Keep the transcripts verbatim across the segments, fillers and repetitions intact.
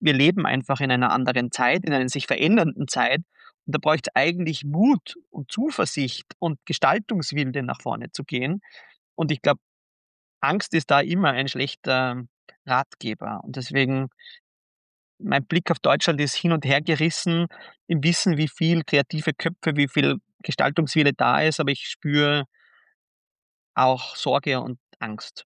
wir leben einfach in einer anderen Zeit, in einer sich verändernden Zeit. Und da bräuchte es eigentlich Mut und Zuversicht und Gestaltungswille, nach vorne zu gehen. Und ich glaube, Angst ist da immer ein schlechter Ratgeber. Und deswegen mein Blick auf Deutschland ist hin und her gerissen im Wissen, wie viel kreative Köpfe, wie viel Gestaltungswille da ist, aber ich spüre auch Sorge und Angst.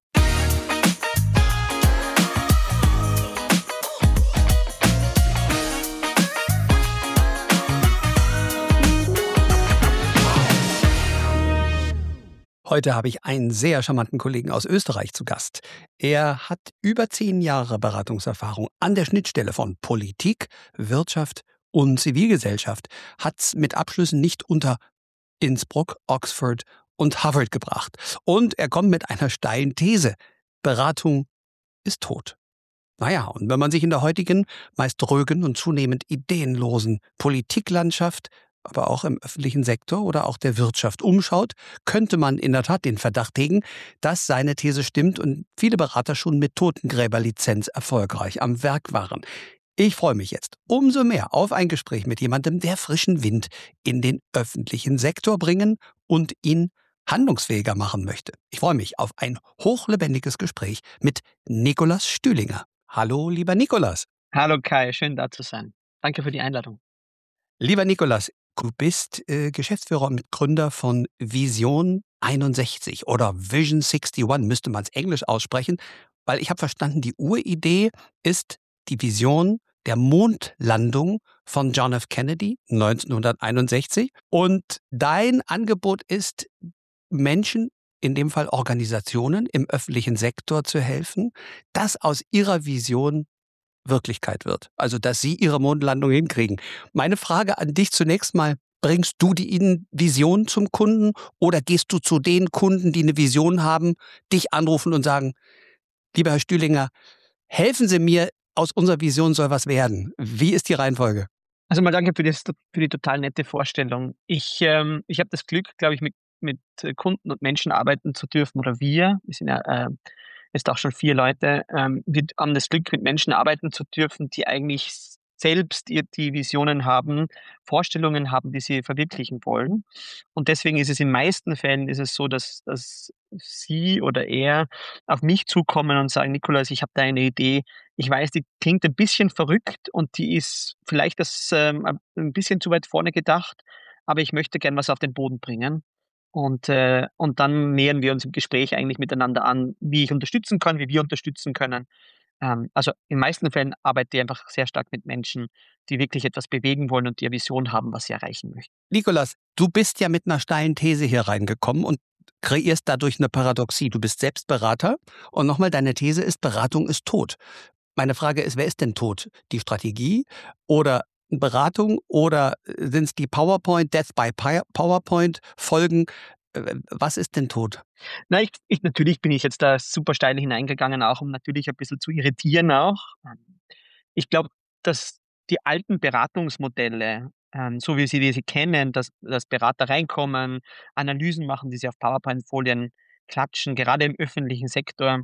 Heute habe ich einen sehr charmanten Kollegen aus Österreich zu Gast. Er hat über zehn Jahre Beratungserfahrung an der Schnittstelle von Politik, Wirtschaft und Zivilgesellschaft, hat's mit Abschlüssen nicht unter Innsbruck, Oxford und Harvard gebracht. Und er kommt mit einer steilen These. Beratung ist tot. Naja, und wenn man sich in der heutigen, meist ruhigen und zunehmend ideenlosen Politiklandschaft, aber auch im öffentlichen Sektor oder auch der Wirtschaft umschaut, könnte man in der Tat den Verdacht hegen, dass seine These stimmt und viele Berater schon mit Totengräberlizenz erfolgreich am Werk waren. Ich freue mich jetzt umso mehr auf ein Gespräch mit jemandem, der frischen Wind in den öffentlichen Sektor bringen und ihn handlungsfähiger machen möchte. Ich freue mich auf ein hochlebendiges Gespräch mit Nikolaus Stühlinger. Hallo, lieber Nikolaus. Hallo Kai, schön da zu sein. Danke für die Einladung. Lieber Nikolaus, du bist äh, Geschäftsführer und Mitgründer von Vision einundsechzig oder Vision einundsechzig, müsste man es Englisch aussprechen, weil ich habe verstanden, die Uridee ist die Vision der Mondlandung von John F. Kennedy neunzehnhunderteinundsechzig. Und dein Angebot ist, Menschen, in dem Fall Organisationen im öffentlichen Sektor zu helfen, dass aus ihrer Vision Wirklichkeit wird. Also, dass sie ihre Mondlandung hinkriegen. Meine Frage an dich zunächst mal, bringst du die ihnen Vision zum Kunden oder gehst du zu den Kunden, die eine Vision haben, dich anrufen und sagen, lieber Herr Stühlinger, helfen Sie mir, aus unserer Vision soll was werden. Wie ist die Reihenfolge? Also mal danke für, das, für die total nette Vorstellung. Ich, ähm, ich habe das Glück, glaube ich, mit, mit Kunden und Menschen arbeiten zu dürfen, oder wir, wir sind ja äh, jetzt auch schon vier Leute, ähm, wir haben das Glück, mit Menschen arbeiten zu dürfen, die eigentlich selbst ihr, die Visionen haben, Vorstellungen haben, die sie verwirklichen wollen. Und deswegen ist es in den meisten Fällen ist es so, dass, dass sie oder er auf mich zukommen und sagen, Nikolaus, ich habe da eine Idee. Ich weiß, die klingt ein bisschen verrückt und die ist vielleicht das ähm, ein bisschen zu weit vorne gedacht, aber ich möchte gern was auf den Boden bringen. Und, äh, und dann nähern wir uns im Gespräch eigentlich miteinander an, wie ich unterstützen kann, wie wir unterstützen können. Ähm, also in den meisten Fällen arbeite ich einfach sehr stark mit Menschen, die wirklich etwas bewegen wollen und die eine Vision haben, was sie erreichen möchten. Nikolaus, du bist ja mit einer steilen These hier reingekommen und kreierst dadurch eine Paradoxie. Du bist selbst Berater und nochmal, deine These ist, Beratung ist tot. Meine Frage ist, wer ist denn tot? Die Strategie oder Beratung oder sind es die PowerPoint, Death by PowerPoint Folgen? Äh, Was ist denn tot? Na, ich, ich, natürlich bin ich jetzt da super steil hineingegangen, auch um natürlich ein bisschen zu irritieren auch. Ähm, Ich glaube, dass die alten Beratungsmodelle, ähm, so wie Sie die Sie kennen, dass, dass Berater reinkommen, Analysen machen, die sie auf PowerPoint-Folien klatschen, gerade im öffentlichen Sektor,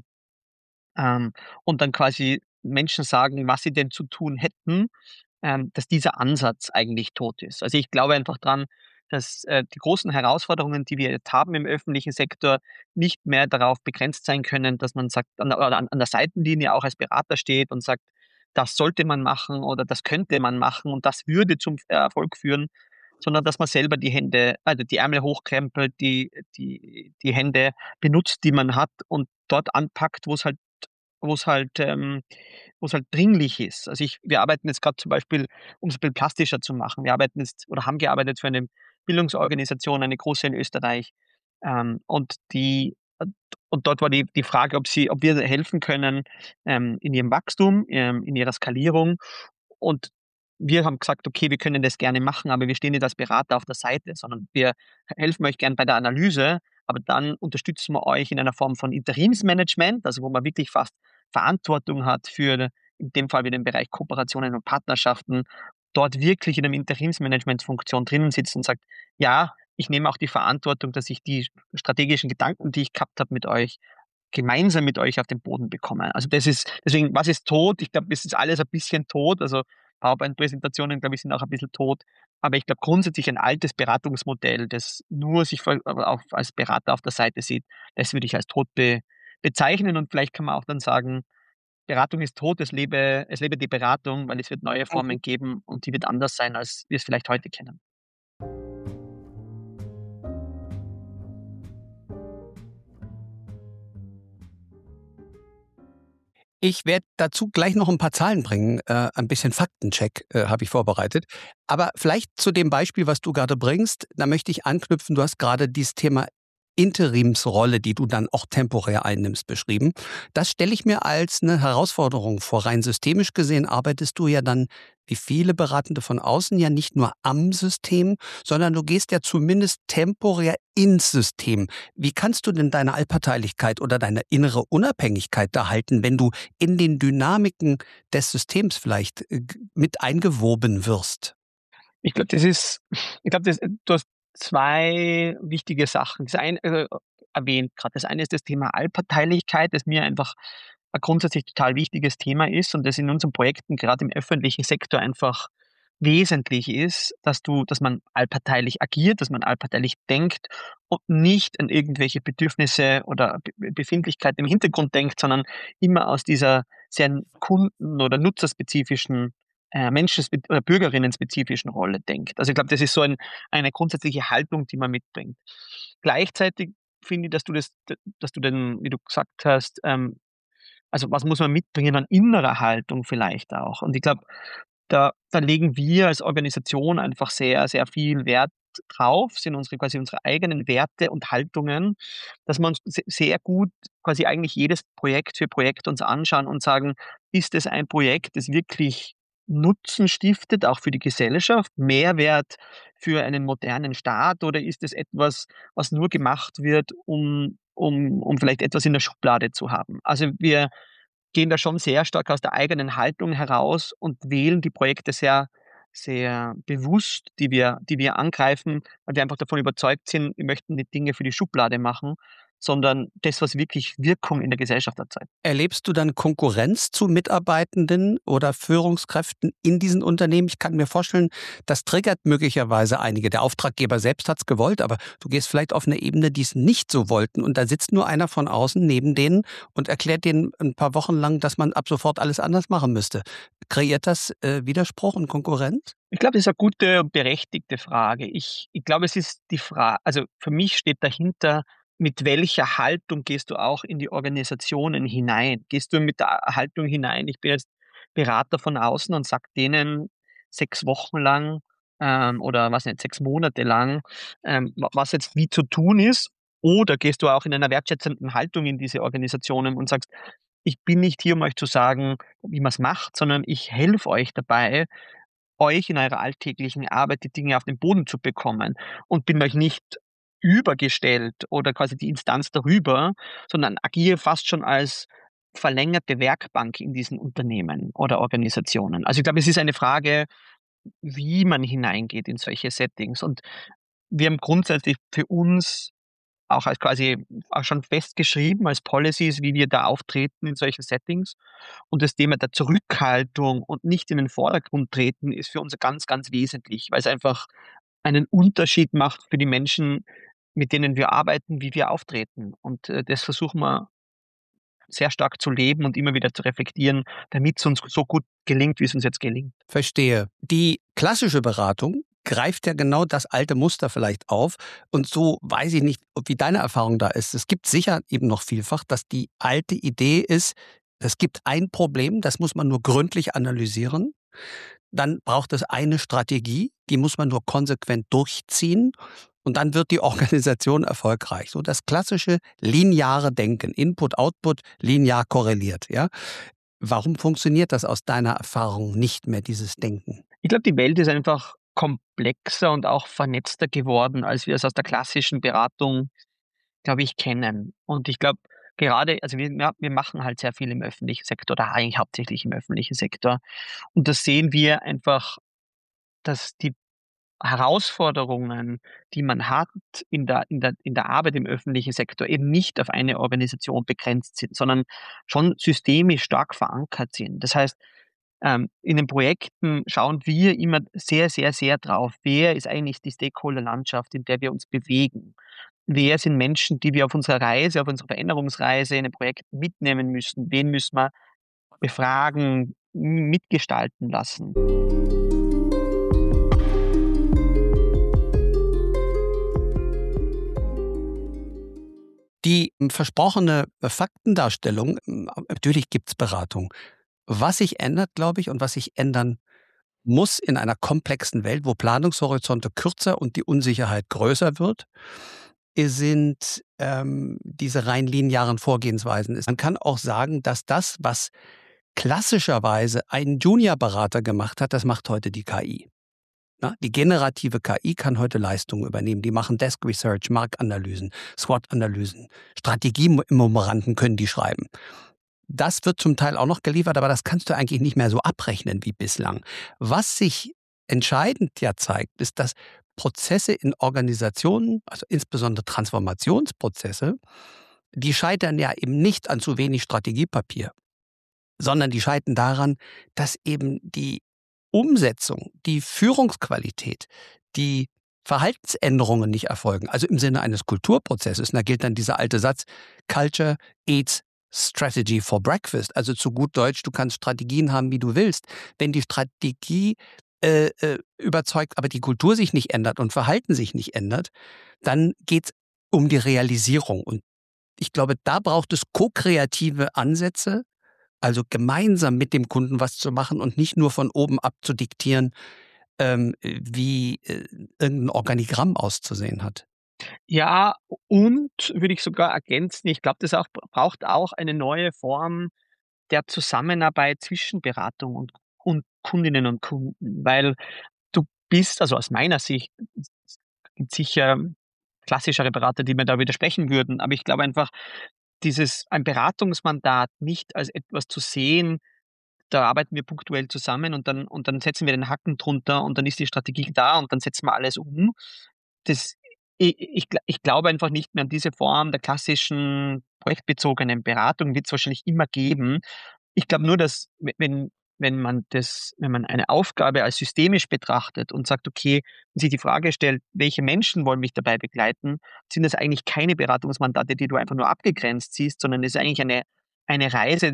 ähm, und dann quasi Menschen sagen, was sie denn zu tun hätten, ähm, dass dieser Ansatz eigentlich tot ist. Also ich glaube einfach dran, dass äh, die großen Herausforderungen, die wir jetzt haben im öffentlichen Sektor, nicht mehr darauf begrenzt sein können, dass man sagt, an der, oder an, an der Seitenlinie auch als Berater steht und sagt, das sollte man machen oder das könnte man machen und das würde zum Erfolg führen, sondern dass man selber die Hände, also die Ärmel hochkrempelt, die, die, die Hände benutzt, die man hat und dort anpackt, wo es halt wo es halt, ähm, wo es halt dringlich ist. Also ich wir arbeiten jetzt gerade zum Beispiel, um es ein bisschen plastischer zu machen. Wir arbeiten jetzt oder haben gearbeitet für eine Bildungsorganisation, eine große in Österreich, ähm, und die und dort war die die Frage, ob sie ob wir helfen können, ähm, in ihrem Wachstum, ähm, in ihrer Skalierung. Und wir haben gesagt: „Okay, wir können das gerne machen, aber wir stehen nicht als Berater auf der Seite, sondern wir helfen euch gern bei der Analyse, aber dann unterstützen wir euch in einer Form von Interimsmanagement, also wo man wirklich fast Verantwortung hat für in dem Fall wieder den Bereich Kooperationen und Partnerschaften, dort wirklich in 'nem Interimsmanagementfunktion drinnen sitzt und sagt: „Ja, ich nehme auch die Verantwortung, dass ich die strategischen Gedanken, die ich gehabt habe mit euch, gemeinsam mit euch auf den Boden bekommen. Also das ist, deswegen, was ist tot? Ich glaube, es ist alles ein bisschen tot. Also PowerPoint-Präsentationen, glaube ich, sind auch ein bisschen tot. Aber ich glaube grundsätzlich ein altes Beratungsmodell, das nur sich vor- auf, als Berater auf der Seite sieht, das würde ich als tot be, bezeichnen. Und vielleicht kann man auch dann sagen, Beratung ist tot, es lebe, es lebe die Beratung, weil es wird neue Mhm. Formen geben und die wird anders sein, als wir es vielleicht heute kennen. Ich werde dazu gleich noch ein paar Zahlen bringen, äh, ein bisschen Faktencheck, äh, habe ich vorbereitet. Aber vielleicht zu dem Beispiel, was du gerade bringst, da möchte ich anknüpfen. Du hast gerade dieses Thema Interimsrolle, die du dann auch temporär einnimmst, beschrieben. Das stelle ich mir als eine Herausforderung vor. Rein systemisch gesehen arbeitest du ja dann wie viele Beratende von außen ja nicht nur am System, sondern du gehst ja zumindest temporär ins System. Wie kannst du denn deine Allparteilichkeit oder deine innere Unabhängigkeit da halten, wenn du in den Dynamiken des Systems vielleicht äh, g- mit eingewoben wirst? Ich glaube, das ist ich glaube, das du hast zwei wichtige Sachen. Das eine äh, erwähnt grad. Das eine ist das Thema Allparteilichkeit, das mir einfach ein grundsätzlich total wichtiges Thema ist und das in unseren Projekten, gerade im öffentlichen Sektor, einfach wesentlich ist, dass du dass man allparteilich agiert, dass man allparteilich denkt und nicht an irgendwelche Bedürfnisse oder Be Befindlichkeiten im Hintergrund denkt, sondern immer aus dieser sehr kunden oder nutzerspezifischen äh, menschenspe oder bürgerinnenspezifischen Rolle denkt. Also, ich glaube, das ist so ein eine grundsätzliche Haltung, die man mitbringt. Gleichzeitig finde ich, dass du das d dass du den, wie du gesagt hast, ähm also, was muss man mitbringen an innerer Haltung vielleicht auch? Und ich glaube, da da legen wir als Organisation einfach sehr, sehr viel Wert drauf, sind unsere quasi unsere eigenen Werte und Haltungen, dass wir uns se sehr gut quasi eigentlich jedes Projekt für Projekt uns anschauen und sagen: „Ist es ein Projekt, das wirklich Nutzen stiftet, auch für die Gesellschaft, Mehrwert für einen modernen Staat, oder ist es etwas, was nur gemacht wird, um um um vielleicht etwas in der Schublade zu haben?“ Also, wir gehen da schon sehr stark aus der eigenen Haltung heraus und wählen die Projekte sehr, sehr bewusst, die wir die wir angreifen, weil wir einfach davon überzeugt sind, wir möchten die Dinge für die Schublade machen, sondern das, was wirklich Wirkung in der Gesellschaft erzeugt. Erlebst du dann Konkurrenz zu Mitarbeitenden oder Führungskräften in diesen Unternehmen? Ich kann mir vorstellen, das triggert möglicherweise einige. Der Auftraggeber selbst hat's gewollt, aber du gehst vielleicht auf eine Ebene, die es nicht so wollten und da sitzt nur einer von außen neben denen und erklärt denen ein paar Wochen lang, dass man ab sofort alles anders machen müsste. Kreiert das, äh, Widerspruch und Konkurrenz? Ich glaube, das ist eine gute und berechtigte Frage. Ich ich glaube, es ist die Frage. Also, für mich steht dahinter, mit welcher Haltung gehst du auch in die Organisationen hinein? Gehst du mit der Haltung hinein: „Ich bin jetzt Berater von außen und sage denen sechs Wochen lang, ähm, oder was nicht, sechs Monate lang, ähm, wa was jetzt wie zu tun ist?“ Oder gehst du auch in einer wertschätzenden Haltung in diese Organisationen und sagst: „Ich bin nicht hier, um euch zu sagen, wie man's macht, sondern ich helfe euch dabei, euch in eurer alltäglichen Arbeit die Dinge auf den Boden zu bekommen und bin euch nicht übergestellt oder quasi die Instanz darüber, sondern agiere fast schon als verlängerte Werkbank in diesen Unternehmen oder Organisationen. Also, ich glaube, es ist eine Frage, wie man hineingeht in solche Settings. Und wir haben grundsätzlich für uns auch als quasi auch schon festgeschrieben als Policies, wie wir da auftreten in solchen Settings. Und das Thema der Zurückhaltung und nicht in den Vordergrund treten ist für uns ganz, ganz wesentlich, weil es einfach einen Unterschied macht für die Menschen, mit denen wir arbeiten, wie wir auftreten. Und, äh, das versuchen wir sehr stark zu leben und immer wieder zu reflektieren, damit es uns so gut gelingt, wie es uns jetzt gelingt. Verstehe. Die klassische Beratung greift ja genau das alte Muster vielleicht auf. Und so weiß ich nicht, ob wie deine Erfahrung da ist. Es gibt sicher eben noch vielfach, dass die alte Idee ist, es gibt ein Problem, das muss man nur gründlich analysieren. Dann braucht es eine Strategie, die muss man nur konsequent durchziehen. Und dann wird die Organisation erfolgreich. So das klassische lineare Denken. Input, Output, linear korreliert. Ja? Warum funktioniert das aus deiner Erfahrung nicht mehr, dieses Denken? Ich glaube, die Welt ist einfach komplexer und auch vernetzter geworden, als wir es aus der klassischen Beratung, glaube ich, kennen. Und ich glaube, gerade, also wir ja, wir machen halt sehr viel im öffentlichen Sektor oder eigentlich hauptsächlich im öffentlichen Sektor. Und da sehen wir einfach, dass die Herausforderungen, die man hat in der in der in der Arbeit im öffentlichen Sektor, eben nicht auf eine Organisation begrenzt sind, sondern schon systemisch stark verankert sind. Das heißt, ähm, in den Projekten schauen wir immer sehr, sehr, sehr drauf: Wer ist eigentlich die Stakeholder-Landschaft, in der wir uns bewegen? Wer sind Menschen, die wir auf unserer Reise, auf unserer Veränderungsreise in den Projekten mitnehmen müssen? Wen müssen wir befragen, m mitgestalten lassen? Die hm, versprochene Faktendarstellung, hm, natürlich gibt's Beratung. Was sich ändert, glaube ich, und was sich ändern muss in einer komplexen Welt, wo Planungshorizonte kürzer und die Unsicherheit größer wird, äh, sind, ähm, diese rein linearen Vorgehensweisen. Man kann auch sagen, dass das, was klassischerweise ein Juniorberater gemacht hat, das macht heute die K I. Ne? Die generative K I kann heute Leistungen übernehmen. Die machen Desk Research, Marktanalysen, SWOT-Analysen, Strategiememoranden können die schreiben. Das wird zum Teil auch noch geliefert, aber das kannst du eigentlich nicht mehr so abrechnen wie bislang. Was sich entscheidend ja zeigt, ist, dass Prozesse in Organisationen, also insbesondere Transformationsprozesse, die scheitern ja eben nicht an zu wenig Strategiepapier, sondern die scheitern daran, dass eben die Umsetzung, die Führungsqualität, die Verhaltensänderungen nicht erfolgen, also im Sinne eines Kulturprozesses. Und da gilt dann dieser alte Satz: Culture eats Strategy for breakfast. Also zu gut Deutsch, du kannst Strategien haben, wie du willst. Wenn die Strategie äh, äh, überzeugt, aber die Kultur sich nicht ändert und Verhalten sich nicht ändert, dann geht's um die Realisierung. Und ich glaube, da braucht es ko-kreative Ansätze, also gemeinsam mit dem Kunden was zu machen und nicht nur von oben ab zu diktieren, ähm, wie äh, irgendein Organigramm auszusehen hat. Ja, und würde ich sogar ergänzen, ich glaube, das auch braucht auch eine neue Form der Zusammenarbeit zwischen Beratung und und Kundinnen und Kunden, weil du bist, also aus meiner Sicht, es gibt sicher klassischere Berater, die mir da widersprechen würden, aber ich glaube einfach, dieses ein Beratungsmandat nicht als etwas zu sehen, da arbeiten wir punktuell zusammen und dann und dann setzen wir den Haken drunter und dann ist die Strategie da und dann setzen wir alles um. Das i ich gl ich glaube einfach nicht mehr an diese Form der klassischen projektbezogenen Beratung, wird es wahrscheinlich immer geben. Ich glaube nur, dass we wenn wenn man das wenn man eine Aufgabe als systemisch betrachtet und sagt: „Okay“, und sich die Frage stellt: „Welche Menschen wollen mich dabei begleiten?“, sind das eigentlich keine Beratungsmandate, die du einfach nur abgegrenzt siehst, sondern es ist eigentlich eine eine Reise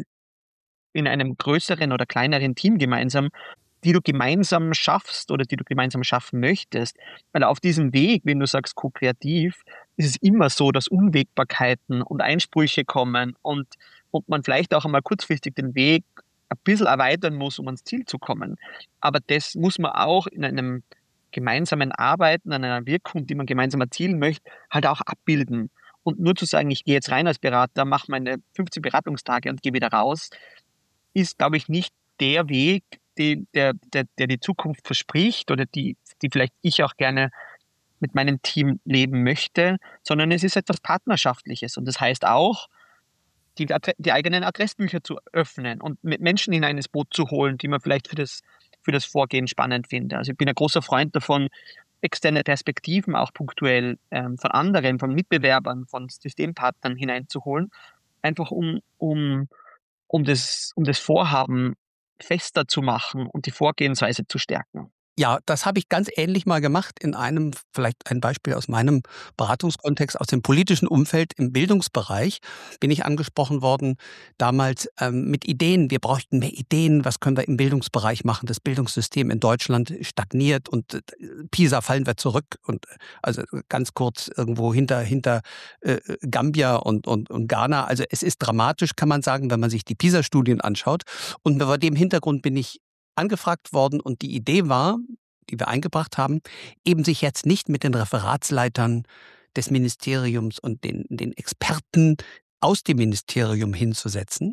in einem größeren oder kleineren Team gemeinsam, die du gemeinsam schaffst oder die du gemeinsam schaffen möchtest. Weil auf diesem Weg, wenn du sagst ko-kreativ, ist es immer so, dass Unwägbarkeiten und Einsprüche kommen und und man vielleicht auch einmal kurzfristig den Weg ein bisschen erweitern muss, um ans Ziel zu kommen. Aber das muss man auch in einem gemeinsamen Arbeiten, an einer Wirkung, die man gemeinsam erzielen möchte, halt auch abbilden. Und nur zu sagen: „Ich gehe jetzt rein als Berater, mache meine fünfzehn Beratungstage und gehe wieder raus“, ist, glaube ich, nicht der Weg, den der der der die Zukunft verspricht oder die die vielleicht ich auch gerne mit meinem Team leben möchte, sondern es ist etwas Partnerschaftliches. Und das heißt auch, die Adre die eigenen Adressbücher zu öffnen und mit Menschen hinein ins Boot zu holen, die man vielleicht für das für das Vorgehen spannend finde. Also, ich bin ein großer Freund davon, externe Perspektiven auch punktuell, ähm, von anderen, von Mitbewerbern, von Systempartnern hineinzuholen, einfach um um um das um das Vorhaben fester zu machen und die Vorgehensweise zu stärken. Ja, das habe ich ganz ähnlich mal gemacht in einem, vielleicht ein Beispiel aus meinem Beratungskontext, aus dem politischen Umfeld im Bildungsbereich bin ich angesprochen worden, damals ähm, mit Ideen. Wir bräuchten mehr Ideen. Was können wir im Bildungsbereich machen? Das Bildungssystem in Deutschland stagniert und äh, PISA fallen wir zurück und äh, also ganz kurz irgendwo hinter hinter äh, Gambia und, und, und Ghana. Also es ist dramatisch, kann man sagen, wenn man sich die PISA-Studien anschaut. Und vor dem Hintergrund bin ich angefragt worden und die Idee war, die wir eingebracht haben, eben sich jetzt nicht mit den Referatsleitern des Ministeriums und den, den Experten aus dem Ministerium hinzusetzen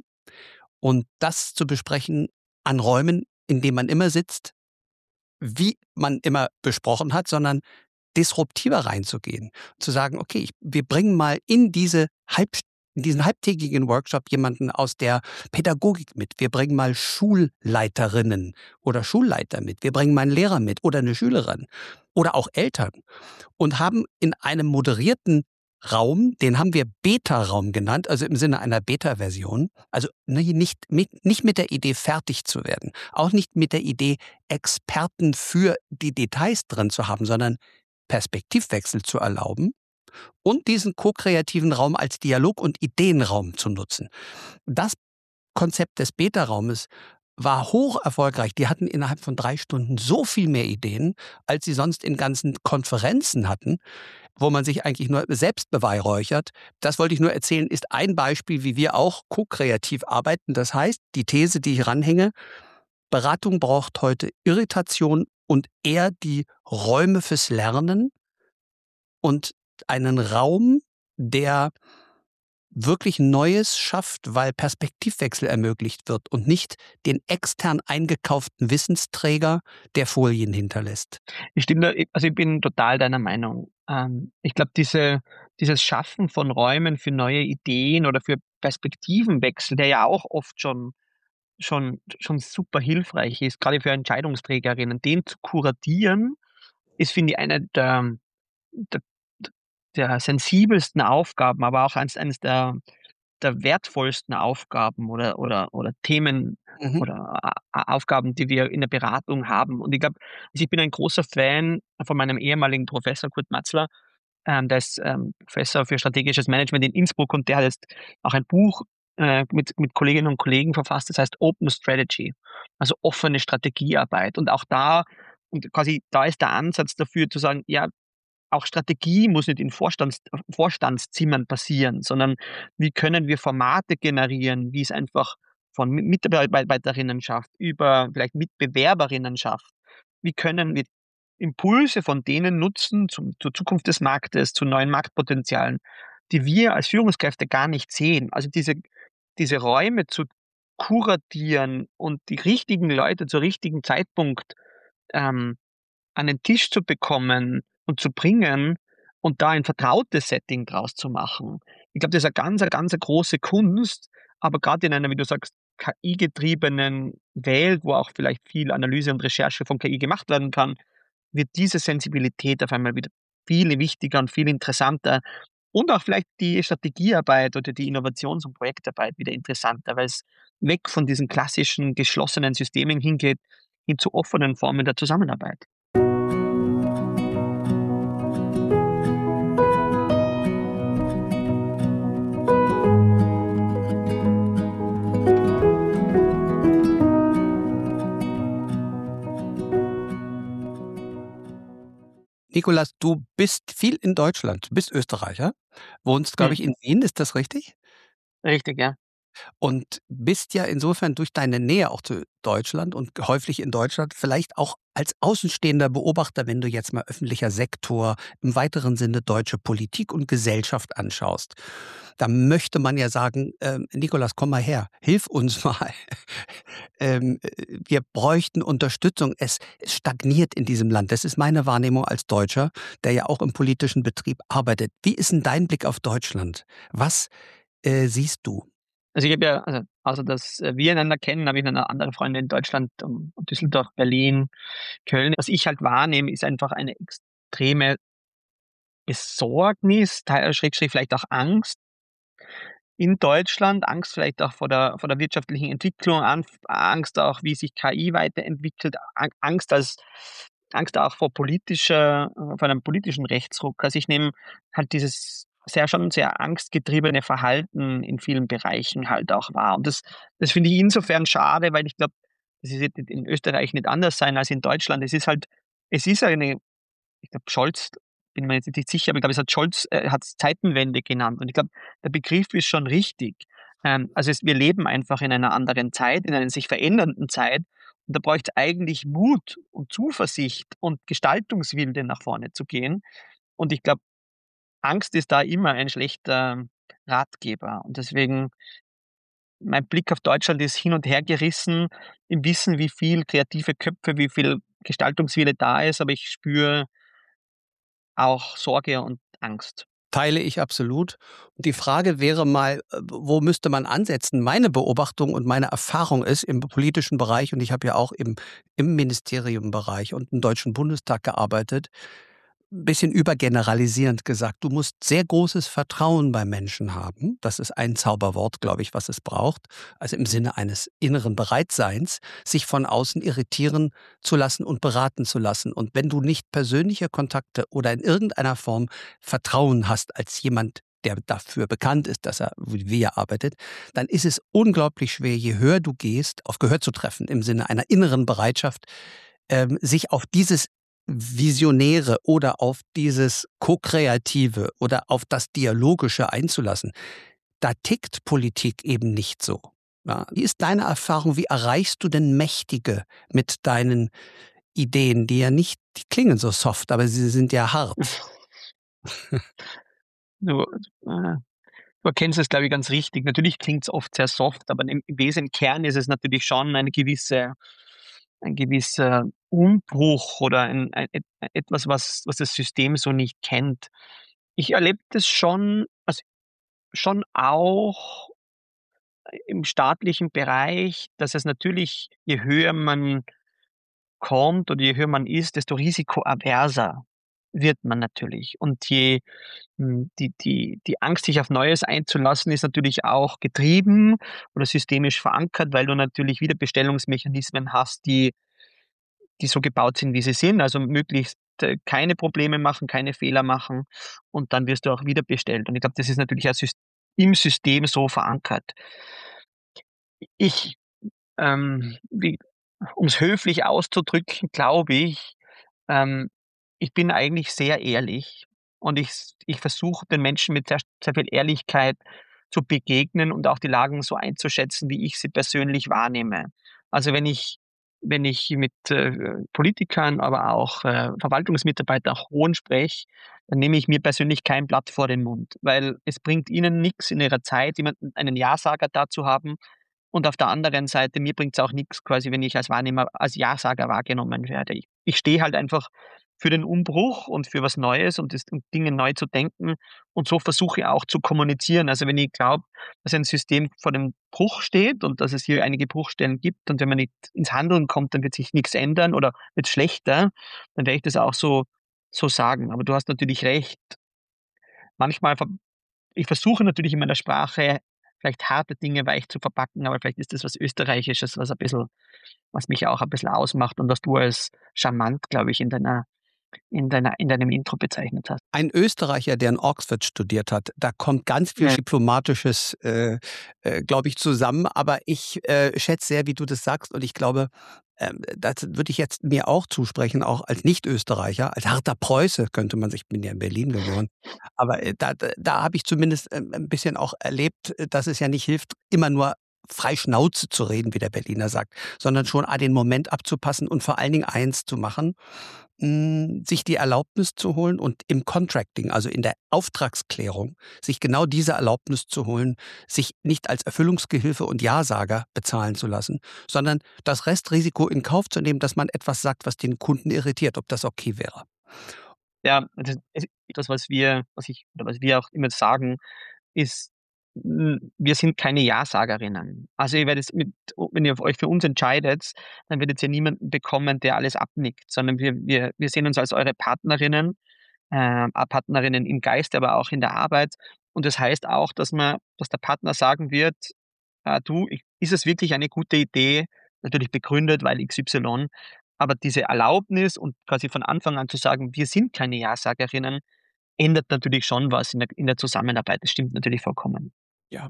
und das zu besprechen an Räumen, in denen man immer sitzt, wie man immer besprochen hat, sondern disruptiver reinzugehen. Zu sagen, okay, ich, wir bringen mal in diese halb, in diesen halbtägigen Workshop jemanden aus der Pädagogik mit. Wir bringen mal Schulleiterinnen oder Schulleiter mit. Wir bringen mal einen Lehrer mit oder eine Schülerin. oder auch Eltern und haben in einem moderierten Raum, den haben wir Beta-Raum genannt, also im Sinne einer Beta-Version, also ne, nicht, mit, nicht mit der Idee, fertig zu werden, auch nicht mit der Idee, Experten für die Details drin zu haben, sondern Perspektivwechsel zu erlauben und diesen ko-kreativen Raum als Dialog- und Ideenraum zu nutzen. Das Konzept des Beta-Raumes war hoch erfolgreich. Die hatten innerhalb von drei Stunden so viel mehr Ideen, als sie sonst in ganzen Konferenzen hatten, wo man sich eigentlich nur selbst beweihräuchert. Das wollte ich nur erzählen, ist ein Beispiel, wie wir auch ko-kreativ arbeiten. Das heißt, die These, die ich ranhänge, Beratung braucht heute Irritation und eher die Räume fürs Lernen und einen Raum, der wirklich Neues schafft, weil Perspektivwechsel ermöglicht wird und nicht den extern eingekauften Wissensträger, der Folien hinterlässt. Ich stimme da, also ich bin total deiner Meinung. Ähm, ich glaube, diese, dieses Schaffen von Räumen für neue Ideen oder für Perspektivenwechsel, der ja auch oft schon, schon, schon super hilfreich ist, gerade für Entscheidungsträgerinnen, den zu kuratieren, ist, finde ich, eine der, der, der sensibelsten Aufgaben, aber auch eines, eines der, der wertvollsten Aufgaben oder, oder, oder Themen Mhm. oder A- A- Aufgaben, die wir in der Beratung haben. Und ich glaube, also ich bin ein großer Fan von meinem ehemaligen Professor Kurt Matzler. Ähm, der ist ähm, Professor für strategisches Management in Innsbruck und der hat jetzt auch ein Buch äh, mit, mit Kolleginnen und Kollegen verfasst, das heißt Open Strategy, also offene Strategiearbeit. Und auch da, und quasi da ist der Ansatz dafür zu sagen, ja, auch Strategie muss nicht in Vorstands Vorstandszimmern passieren, sondern wie können wir Formate generieren, wie es einfach von Mi Mitarbeiterinnenschaft über vielleicht Mitbewerberinnenschaft. Wie können wir Impulse von denen nutzen zum zur Zukunft des Marktes, zu neuen Marktpotenzialen, die wir als Führungskräfte gar nicht sehen. Also diese diese Räume zu kuratieren und die richtigen Leute zur richtigen Zeitpunkt, ähm, an den Tisch zu bekommen und zu bringen und da ein vertrautes Setting draus zu machen. Ich glaube, das ist eine ganz, eine ganz eine große Kunst, aber gerade in einer, wie du sagst, K I-getriebenen Welt, wo auch vielleicht viel Analyse und Recherche von K I gemacht werden kann, wird diese Sensibilität auf einmal wieder viel wichtiger und viel interessanter und auch vielleicht die Strategiearbeit oder die Innovations- und Projektarbeit wieder interessanter, weil es weg von diesen klassischen geschlossenen Systemen hingeht, hin zu offenen Formen der Zusammenarbeit. Nikolas, du bist viel in Deutschland. Du bist Österreicher, wohnst, glaube Mhm. ich, in Wien, ist das richtig? Richtig, ja. Und bist ja insofern durch deine Nähe auch zu Deutschland und häufig in Deutschland vielleicht auch als außenstehender Beobachter, wenn du jetzt mal öffentlicher Sektor, im weiteren Sinne deutsche Politik und Gesellschaft anschaust. Da möchte man ja sagen, ähm, Nikolas, komm mal her, hilf uns mal. ähm, äh, wir bräuchten Unterstützung. Es, es stagniert in diesem Land. Das ist meine Wahrnehmung als Deutscher, der ja auch im politischen Betrieb arbeitet. Wie ist denn dein Blick auf Deutschland? Was äh, siehst du? Also, ich habe ja, also, außer dass, äh, wir einander kennen, habe ich noch 'ne andere Freunde in Deutschland, um Düsseldorf, Berlin, Köln. Was ich halt wahrnehme, ist einfach eine extreme Besorgnis, Teil Schrägstrich vielleicht auch Angst in Deutschland, Angst vielleicht auch vor der vor der wirtschaftlichen Entwicklung, Anf Angst auch, wie sich K I weiterentwickelt, Ang Angst als Angst auch vor politischer äh, vor einem politischen Rechtsruck. Also, ich nehme halt dieses sehr schon sehr angstgetriebene Verhalten in vielen Bereichen halt auch wahr. Und das das finde ich insofern schade, weil ich glaube, das wird in Österreich nicht anders sein als in Deutschland. Es ist halt es ist eine ich glaube, Scholz, bin mir jetzt nicht sicher, aber ich glaube, es hat Scholz äh, hat's Zeitenwende genannt. Und ich glaube, der Begriff ist schon richtig. Ähm, also es wir leben einfach in einer anderen Zeit, in einer sich verändernden Zeit. Und da bräucht's eigentlich Mut und Zuversicht und Gestaltungswille, nach vorne zu gehen. Und ich glaube, Angst ist da immer ein schlechter Ratgeber. Und deswegen mein Blick auf Deutschland ist hin und her gerissen im Wissen, wie viel kreative Köpfe, wie viel Gestaltungswille da ist, aber ich spüre auch Sorge und Angst. Teile ich absolut. Und die Frage wäre mal, äh, wo müsste man ansetzen? Meine Beobachtung und meine Erfahrung ist im politischen Bereich, und ich habe ja auch im im Ministeriumbereich und im Deutschen Bundestag gearbeitet, 'n bisschen übergeneralisierend gesagt, du musst sehr großes Vertrauen bei Menschen haben. Das ist ein Zauberwort, glaube ich, was es braucht. Also im Sinne eines inneren Bereitseins, sich von außen irritieren zu lassen und beraten zu lassen. Und wenn du nicht persönliche Kontakte oder in irgendeiner Form Vertrauen hast als jemand, der dafür bekannt ist, dass er wie er arbeitet, dann ist es unglaublich schwer, je höher du gehst, auf Gehör zu treffen im Sinne einer inneren Bereitschaft, ähm, sich auf dieses Visionäre oder auf dieses Ko-Kreative oder auf das Dialogische einzulassen. Da tickt Politik eben nicht so. Ja, wie ist deine Erfahrung? Wie erreichst du denn Mächtige mit deinen Ideen, die ja nicht die klingen so soft, aber sie sind ja hart? Du, äh, du erkennst es, glaube ich, ganz richtig. Natürlich klingt's oft sehr soft, aber im im Wesen im Kern ist es natürlich schon eine gewisse ein gewisser Umbruch oder ein ein et etwas, was was das System so nicht kennt. Ich erlebe das schon also, schon auch im staatlichen Bereich, dass es natürlich, je höher man kommt oder je höher man ist, desto risikoaverser wird man natürlich. Und je hm, die die die Angst, sich auf Neues einzulassen, ist natürlich auch getrieben oder systemisch verankert, weil du natürlich Wiederbestellungsmechanismen hast, die die so gebaut sind, wie sie sind, also möglichst, äh, keine Probleme machen, keine Fehler machen und dann wirst du auch wiederbestellt. Und ich glaube, das ist natürlich auch Sys im System so verankert. Ich, ähm, wie um's höflich auszudrücken, glaube ich, ähm, ich bin eigentlich sehr ehrlich und ich s ich versuche den Menschen mit sehr sehr viel Ehrlichkeit zu begegnen und auch die Lagen so einzuschätzen, wie ich sie persönlich wahrnehme. Also, wenn ich wenn ich mit, äh, Politikern, aber auch, äh, Verwaltungsmitarbeitern, auch Hohen spreche, dann nehme ich mir persönlich kein Blatt vor den Mund, weil es bringt ihnen nix in ihrer Zeit, jemanden einen Ja-Sager da zu haben und auf der anderen Seite, mir bringt's auch nix quasi, wenn ich als Wahrnehmer als Ja-Sager wahrgenommen werde. Ich ich stehe halt einfach für den Umbruch und für was Neues und das und Dinge neu zu denken und so versuche ich auch zu kommunizieren. Also, wenn ich glaube, dass ein System vor dem Bruch steht und dass es hier einige Bruchstellen gibt und wenn man nicht ins Handeln kommt, dann wird sich nix ändern oder wird schlechter, dann werde ich das auch so so sagen. Aber du hast natürlich recht. Manchmal ver ich versuche natürlich in meiner Sprache vielleicht harte Dinge weich zu verpacken, aber vielleicht ist das was Österreichisches, was ein bisschen was mich auch ein bisschen ausmacht und was du als charmant, glaube ich, in deiner in deiner in deinem Intro bezeichnet hast. Ein Österreicher, der in Oxford studiert hat, da kommt ganz viel Ja. Diplomatisches, äh, äh, glaube ich, zusammen. Aber ich, äh, schätze sehr, wie du das sagst und ich glaube, ähm, das würde ich jetzt mir auch zusprechen, auch als Nicht-Österreicher, als harter Preuße könnte man sich ich bin ja in Berlin geboren. Aber, äh, da da da habe ich zumindest, ähm, 'n bisschen auch erlebt, äh, dass es ja nicht hilft, immer nur frei Schnauze zu reden, wie der Berliner sagt, sondern schon a den Moment abzupassen und vor allen Dingen eins zu machen, hm, sich die Erlaubnis zu holen und im Contracting, also in der Auftragsklärung, sich genau diese Erlaubnis zu holen, sich nicht als Erfüllungsgehilfe und Ja-Sager bezahlen zu lassen, sondern das Restrisiko in Kauf zu nehmen, dass man etwas sagt, was den Kunden irritiert, ob das okay wäre. Ja, das es das, was wir was ich oder was wir auch immer sagen, ist, hm, wir sind keine Ja-Sagerinnen. Also, ihr werdet mit wenn ihr euch für uns entscheidet, dann werdet ihr niemanden bekommen, der alles abnickt, sondern wir wir wir sehen uns als eure Partnerinnen, äh, Partnerinnen im Geiste, aber auch in der Arbeit. Und das heißt auch, dass man dass der Partner sagen wird: „Ah, du, i ist es wirklich eine gute Idee?“ Natürlich begründet, weil X Y. Aber diese Erlaubnis und quasi von Anfang an zu sagen: „Wir sind keine Ja-Sagerinnen“, ändert natürlich schon was in der in der Zusammenarbeit. Das stimmt natürlich vollkommen. Ja.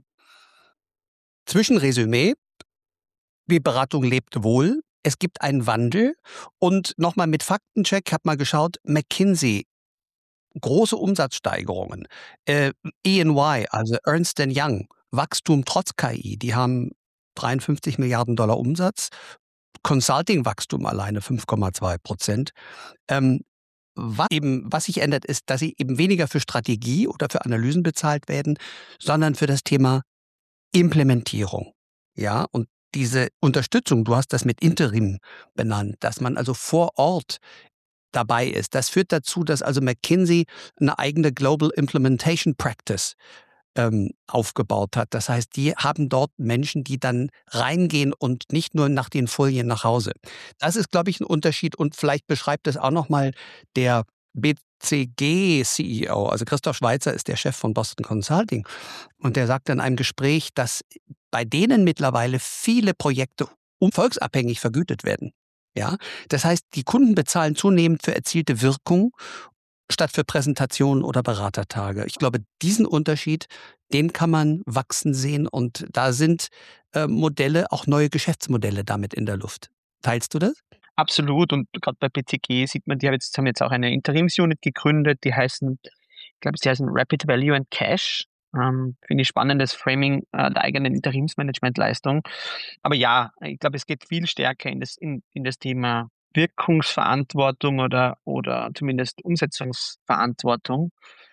Zwischenresümee. Die Beratung lebt wohl. Es gibt einen Wandel und noch mal mit Faktencheck, habe mal geschaut, McKinsey, große Umsatzsteigerungen. Äh, E und Y, also Ernst and Young, Wachstum trotz K I, die haben dreiundfünfzig Milliarden Dollar Umsatz, Consulting-Wachstum alleine fünf Komma zwei Prozent. Ähm, wa eben was sich ändert, ist, dass sie eben weniger für Strategie oder für Analysen bezahlt werden, sondern für das Thema Implementierung. Ja, und diese Unterstützung, du hast das mit Interim benannt, dass man also vor Ort dabei ist. Das führt dazu, dass also McKinsey eine eigene Global Implementation Practice ähm, aufgebaut hat. Das heißt, die haben dort Menschen, die dann reingehen und nicht nur nach den Folien nach Hause. Das ist, glaube ich, ein Unterschied und vielleicht beschreibt es auch noch mal der B C G-C E O, also Christoph Schweizer ist der Chef von Boston Consulting und der sagte in einem Gespräch, dass bei denen mittlerweile viele Projekte volksabhängig vergütet werden. Ja, das heißt, die Kunden bezahlen zunehmend für erzielte Wirkung statt für Präsentationen oder Beratertage. Ich glaube, diesen Unterschied, den kann man wachsen sehen und da sind äh, Modelle, auch neue Geschäftsmodelle damit in der Luft. Teilst du das? Absolut, und gerade bei B C G sieht man, die haben jetzt haben jetzt auch eine Interimsunit gegründet, die heißen ich glaube, sie heißen Rapid Value and Cash. Ähm, finde ich spannendes Framing, äh, der eigenen Interimsmanagementleistung. Aber ja, ich glaube, es geht viel stärker in das in in das Thema Wirkungsverantwortung oder oder zumindest Umsetzungsverantwortung.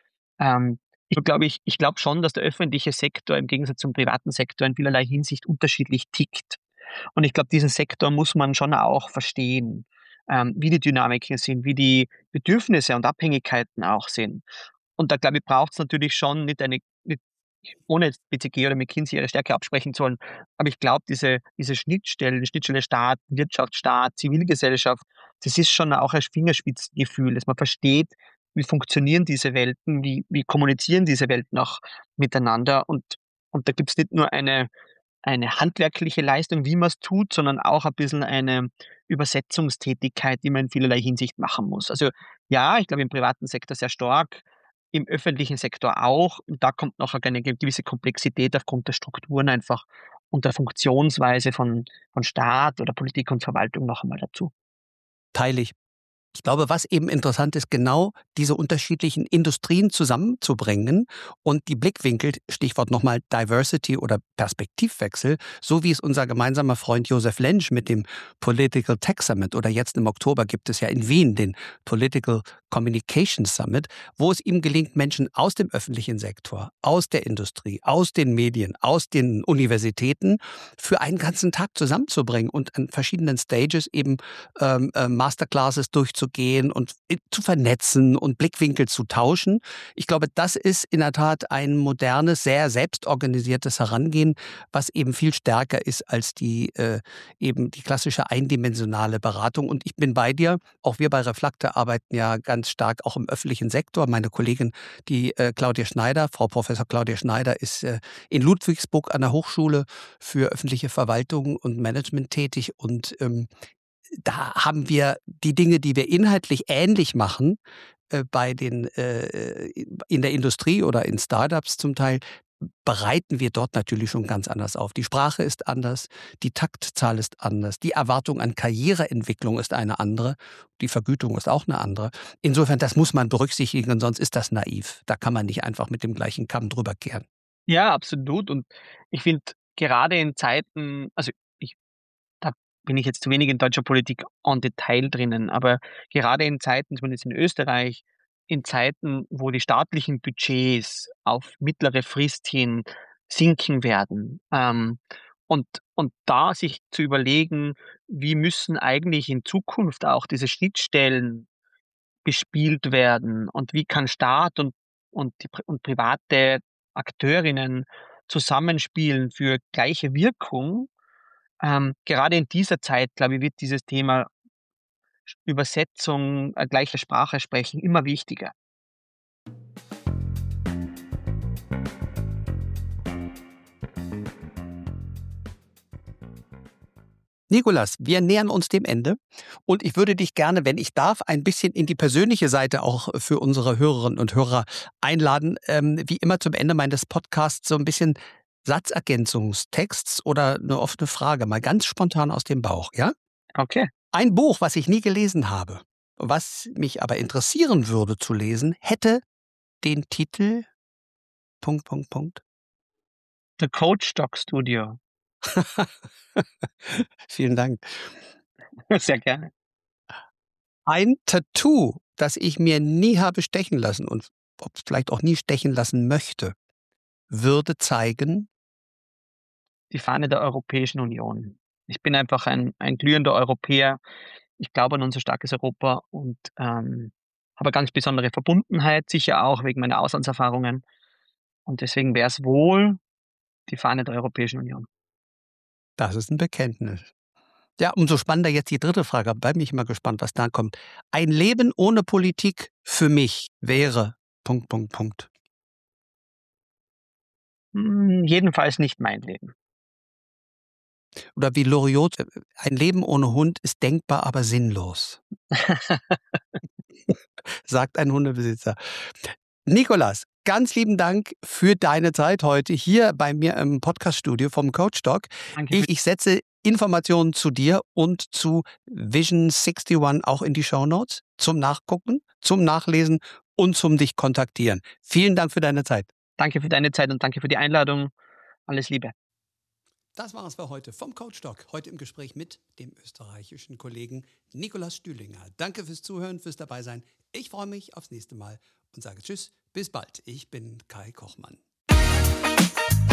Ähm, ich glaube ich ich glaube schon, dass der öffentliche Sektor im Gegensatz zum privaten Sektor in vielerlei Hinsicht unterschiedlich tickt. Und ich glaube, diesen Sektor muss man schon auch verstehen, ähm, wie die Dynamiken sind, wie die Bedürfnisse und Abhängigkeiten auch sind. Und da glaube ich, braucht es natürlich schon nicht eine nicht ohne jetzt B C G oder McKinsey ihre Stärke absprechen zu wollen, aber ich glaube, diese diese Schnittstellen, die Schnittstelle Staat, Wirtschaft, Staat, Zivilgesellschaft, das ist schon auch ein Fingerspitzengefühl, dass man versteht, wie funktionieren diese Welten, wie wie kommunizieren diese Welten auch miteinander und und da gibt's nicht nur eine eine handwerkliche Leistung, wie man es tut, sondern auch ein bisschen eine Übersetzungstätigkeit, die man in vielerlei Hinsicht machen muss. Also, ja, ich glaube im privaten Sektor sehr stark, im öffentlichen Sektor auch. Und da kommt noch eine gewisse Komplexität aufgrund der Strukturen einfach und der Funktionsweise von von Staat oder Politik und Verwaltung noch einmal dazu. Teile ich. Ich glaube, was eben interessant ist, genau diese unterschiedlichen Industrien zusammenzubringen und die Blickwinkel, Stichwort nochmal Diversity oder Perspektivwechsel, so wie es unser gemeinsamer Freund Josef Lensch mit dem Political Tech Summit oder jetzt im Oktober gibt es ja in Wien den Political Communication Summit, wo es ihm gelingt, Menschen aus dem öffentlichen Sektor, aus der Industrie, aus den Medien, aus den Universitäten für einen ganzen Tag zusammenzubringen und an verschiedenen Stages eben ähm, äh, Masterclasses durchzugehen und äh, zu vernetzen und Blickwinkel zu tauschen. Ich glaube, das ist in der Tat ein modernes, sehr selbstorganisiertes Herangehen, was eben viel stärker ist als die äh, eben die klassische eindimensionale Beratung. Und ich bin bei dir. Auch wir bei Reflakte arbeiten ja ganz stark auch im öffentlichen Sektor. Meine Kollegin, die äh, Claudia Schneider, Frau Professor Claudia Schneider, ist äh, in Ludwigsburg an der Hochschule für öffentliche Verwaltung und Management tätig und ähm, da haben wir die Dinge, die wir inhaltlich ähnlich machen, äh, bei den äh, in der Industrie oder in Startups zum Teil, bereiten wir dort natürlich schon ganz anders auf. Die Sprache ist anders, die Taktzahl ist anders, die Erwartung an Karriereentwicklung ist eine andere, die Vergütung ist auch eine andere. Insofern, das muss man berücksichtigen, sonst ist das naiv. Da kann man nicht einfach mit dem gleichen Kamm drüber kehren. Ja, absolut. Und ich finde, gerade in Zeiten also, ich da bin ich jetzt zu wenig in deutscher Politik en Detail drinnen, aber gerade in Zeiten, zumindest in Österreich, in Zeiten, wo die staatlichen Budgets auf mittlere Frist hin sinken werden, ähm, und und da sich zu überlegen, wie müssen eigentlich in Zukunft auch diese Schnittstellen bespielt werden und wie kann Staat und und die pri und private Akteurinnen zusammenspielen für gleiche Wirkung. Ähm, gerade in dieser Zeit, glaube ich, wird dieses Thema Sch Übersetzung, äh, gleiche Sprache sprechen immer wichtiger. Nikolas, wir nähern uns dem Ende und ich würde dich gerne, wenn ich darf, ein bisschen in die persönliche Seite auch für unsere Hörerinnen und Hörer einladen. Ähm, wie immer zum Ende meines Podcasts so ein bisschen Satzergänzungstexts oder eine offene Frage, mal ganz spontan aus dem Bauch, ja? Okay. Ein Buch, was ich nie gelesen habe, was mich aber interessieren würde zu lesen, hätte den Titel Punkt, Punkt, Punkt. The Coach Dog Studio. Vielen Dank. Sehr gerne. Ein Tattoo, das ich mir nie habe stechen lassen und ob vielleicht auch nie stechen lassen möchte, würde zeigen, Die Fahne der Europäischen Union. Ich bin einfach ein ein glühender Europäer. Ich glaube an unser starkes Europa und, ähm, habe eine ganz besondere Verbundenheit, sicher auch wegen meiner Auslandserfahrungen. Und deswegen wäre es wohl die Fahne der Europäischen Union. Das ist ein Bekenntnis. Ja, umso spannender jetzt die dritte Frage. Da bin ich mal gespannt, was da kommt. Ein Leben ohne Politik für mich wäre Punkt, Punkt, Punkt. Hm, jedenfalls nicht mein Leben. Oder wie Loriot, äh, ein Leben ohne Hund ist denkbar, aber sinnlos, sagt ein Hundebesitzer. Nikolas, ganz lieben Dank für deine Zeit heute hier bei mir im Podcaststudio vom Coach Doc. Danke Ich, für ich setze Informationen zu dir und zu Vision einundsiebzig auch in die Shownotes zum Nachgucken, zum Nachlesen und zum dich kontaktieren. Vielen Dank für deine Zeit. danke für deine Zeit und danke für die Einladung. Alles Liebe. Das war es für heute vom Coach Doc. Heute im Gespräch mit dem österreichischen Kollegen Nikolas Stühlinger. Danke fürs Zuhören, fürs Dabeisein. Ich freue mich aufs nächste Mal und sage Tschüss, bis bald. Ich bin Kai Kochmann.